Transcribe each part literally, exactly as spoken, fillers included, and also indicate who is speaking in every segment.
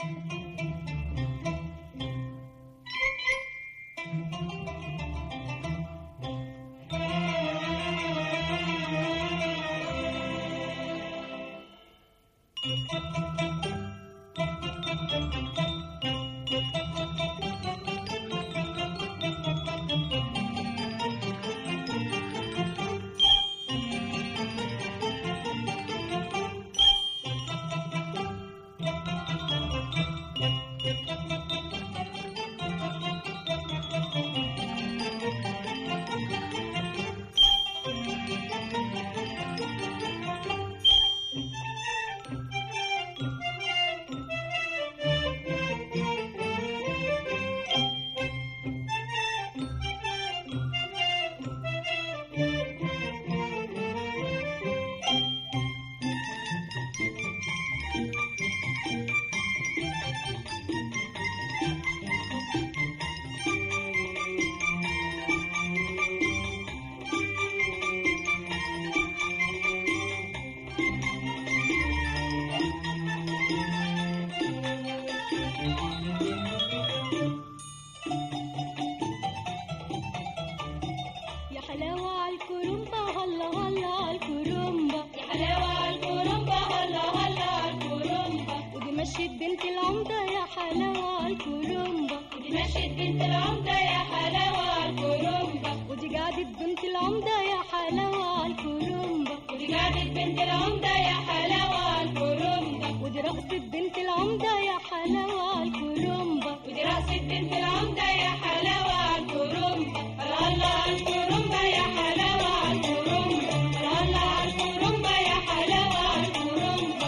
Speaker 1: مشيت بنت العمدة يا حلاوة الكرومبا،
Speaker 2: ودي مشيت بنت العمدة يا حلاوة الكرومبا،
Speaker 1: ودي قعدت بنت العمدة يا حلاوة الكرومبا،
Speaker 2: ودي قعدت بنت العمدة يا حلاوة الكرومبا،
Speaker 1: ودي رقصت بنت العمدة يا حلاوة الكرومبا،
Speaker 2: ودي رقصت بنت العمدة يا حلاوة الكرومبا. الله الكرومبا يا حلاوة الكرومبا، الله الكرومبا يا حلاوة الكرومبا.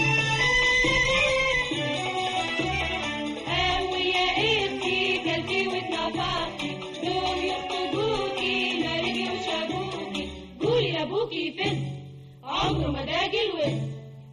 Speaker 2: قوي يا ابني كلتي واتنفختي، دول يخطبوكي مالكي وشابوكي، قولي لابوكي فز عمره ما داج الوز.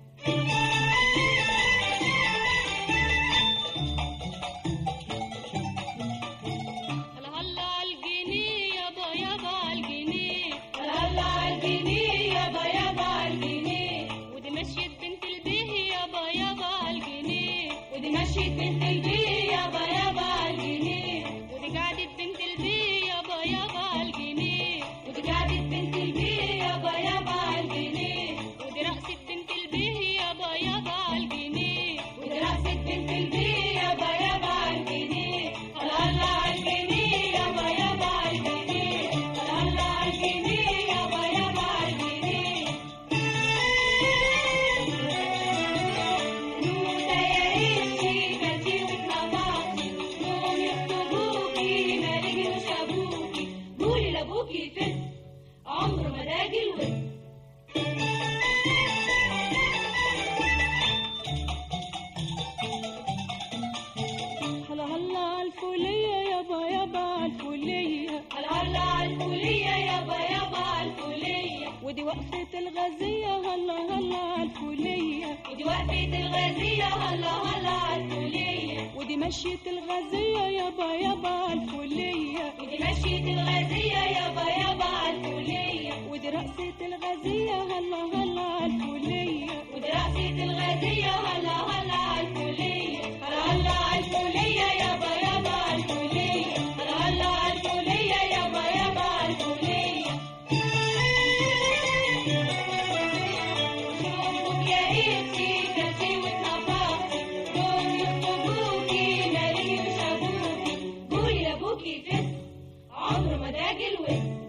Speaker 2: مشيت بنت البيه يابا يابا الجنيه،
Speaker 1: ودي قعدت بنت البيه يابا يابا الجنيه،
Speaker 2: ودي قعدت بنت البيه يابا يابا الجنيه،
Speaker 1: ودي رقصت بنت البيه يابا يابا الجنيه،
Speaker 2: ودي رقصت بنت البيه يابا يابا الجنيه. الله الجنيه يابا يابا الجنيه، الله الجنيه يابا يابا الجنيه. نوتة يا ابني كلتي واتنفختي، دول يخطبوكي مالكي وشابوكي، قولي لابوكي فز عمره ما داج الوز.
Speaker 1: هلا هلا الفولية يابا يابا الفولية،
Speaker 2: هلا هلا الفولية يابا يابا الفولية،
Speaker 1: ودي وقفة الغازية هلا هلا الفولية،
Speaker 2: ودي وقفة الغازية هلا هلا الفولية،
Speaker 1: ودي مشية الغازية يابا يابا الفولية،
Speaker 2: ودي مشية الغازية يابا يابا الفولية،
Speaker 1: ودي رقصة الغازية هلا هلا الفولية،
Speaker 2: ودي رقصة الغازية هلا هلا الفولية. هلا هلا الفولية يابا يابا الفولية، هلا هلا الفولية يابا يابا الفولية. شوفوك يا ابني كلتي واتنفختي، دول يخطبوكي مالكي وشابوكي، قولي لابوكي فز عمره ما داج الوز.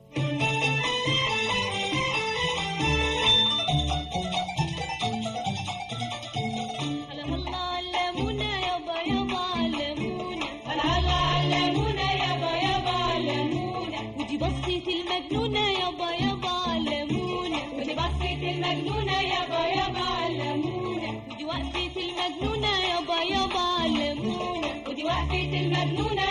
Speaker 1: هلا هلا الليمونة يابا يابا الليمونة،
Speaker 2: هلا هلا الليمونة يابا يابا الليمونة،
Speaker 1: ودي بصة المجنونة يابا يابا الليمونة،
Speaker 2: ودي بصة المجنونة يابا يابا الليمونة،
Speaker 1: ودي وقفة المجنونة يابا يابا الليمونة،
Speaker 2: ودي وقفة المجنونة